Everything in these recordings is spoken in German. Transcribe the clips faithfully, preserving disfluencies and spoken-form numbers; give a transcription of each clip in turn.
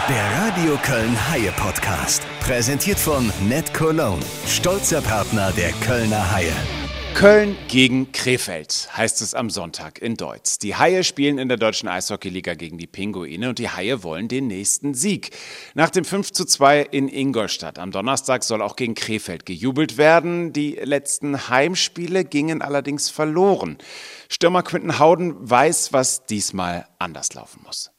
Der Radio Köln Haie Podcast. Präsentiert von Net Cologne. Stolzer Partner der Kölner Haie. Köln gegen Krefeld heißt es am Sonntag in Deutz. Die Haie spielen in der deutschen Eishockeyliga gegen die Pinguine und die Haie wollen den nächsten Sieg. Nach dem fünf zu zwei in Ingolstadt am Donnerstag soll auch gegen Krefeld gejubelt werden. Die letzten Heimspiele gingen allerdings verloren. Stürmer Quinton Howden weiß, was diesmal anders laufen muss.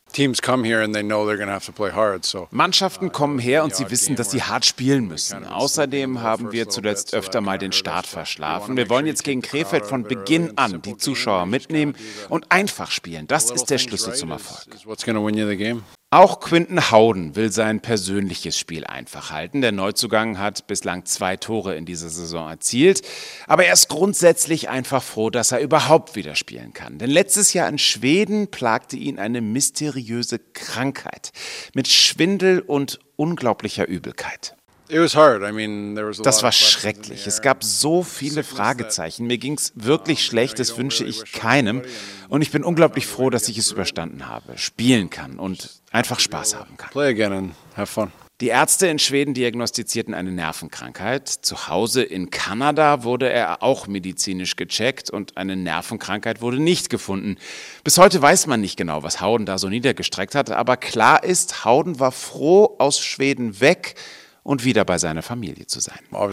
Mannschaften kommen her und sie wissen, dass sie hart spielen müssen. Außerdem haben wir zuletzt öfter mal den Start verschlafen. Wir wollen jetzt gegen Krefeld von Beginn an die Zuschauer mitnehmen und einfach spielen. Das ist der Schlüssel zum Erfolg. Auch Quinton Howden will sein persönliches Spiel einfach halten. Der Neuzugang hat bislang zwei Tore in dieser Saison erzielt. Aber er ist grundsätzlich einfach froh, dass er überhaupt wieder spielen kann. Denn letztes Jahr in Schweden plagte ihn eine mysteriöse Krankheit mit Schwindel und unglaublicher Übelkeit. Das war schrecklich. Es gab so viele Fragezeichen. Mir ging es wirklich schlecht, das wünsche ich keinem. Und ich bin unglaublich froh, dass ich es überstanden habe, spielen kann und einfach Spaß haben kann. Die Ärzte in Schweden diagnostizierten eine Nervenkrankheit. Zu Hause in Kanada wurde er auch medizinisch gecheckt und eine Nervenkrankheit wurde nicht gefunden. Bis heute weiß man nicht genau, was Howden da so niedergestreckt hat, aber klar ist, Howden war froh, aus Schweden weg und wieder bei seiner Familie zu sein. Ich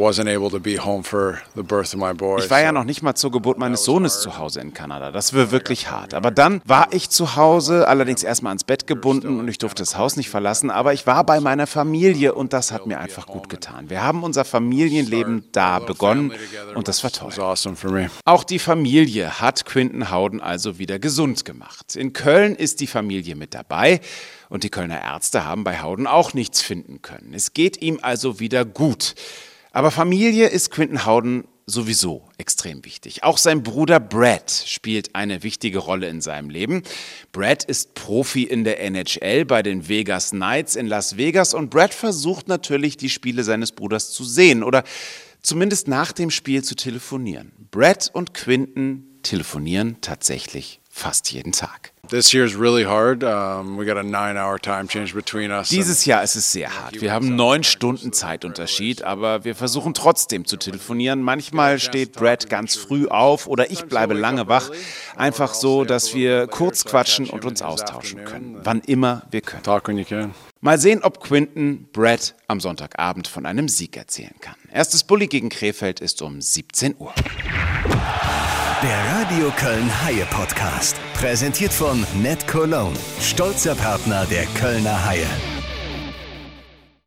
war ja noch nicht mal zur Geburt meines Sohnes zu Hause in Kanada. Das war wirklich hart. Aber dann war ich zu Hause, allerdings erstmal ans Bett gebunden und ich durfte das Haus nicht verlassen. Aber ich war bei meiner Familie und das hat mir einfach gut getan. Wir haben unser Familienleben da begonnen und das war toll. Auch die Familie hat Quinton Howden also wieder gesund gemacht. In Köln ist die Familie mit dabei. Und die Kölner Ärzte haben bei Howden auch nichts finden können. Es geht ihm also wieder gut. Aber Familie ist Quinton Howden sowieso extrem wichtig. Auch sein Bruder Brad spielt eine wichtige Rolle in seinem Leben. Brad ist Profi in der N H L bei den Vegas Knights in Las Vegas und Brad versucht natürlich, die Spiele seines Bruders zu sehen oder zumindest nach dem Spiel zu telefonieren. Brad und Quinton telefonieren tatsächlich fast jeden Tag. Dieses Jahr ist es sehr hart. Wir haben neun Stunden Zeitunterschied, aber wir versuchen trotzdem zu telefonieren. Manchmal steht Brad ganz früh auf oder ich bleibe lange wach. Einfach so, dass wir kurz quatschen und uns austauschen können. Wann immer wir können. Mal sehen, ob Quinton Brad am Sonntagabend von einem Sieg erzählen kann. Erstes Bulli gegen Krefeld ist um siebzehn Uhr. Der Radio Köln Haie Podcast. Präsentiert von Net Cologne. Stolzer Partner der Kölner Haie.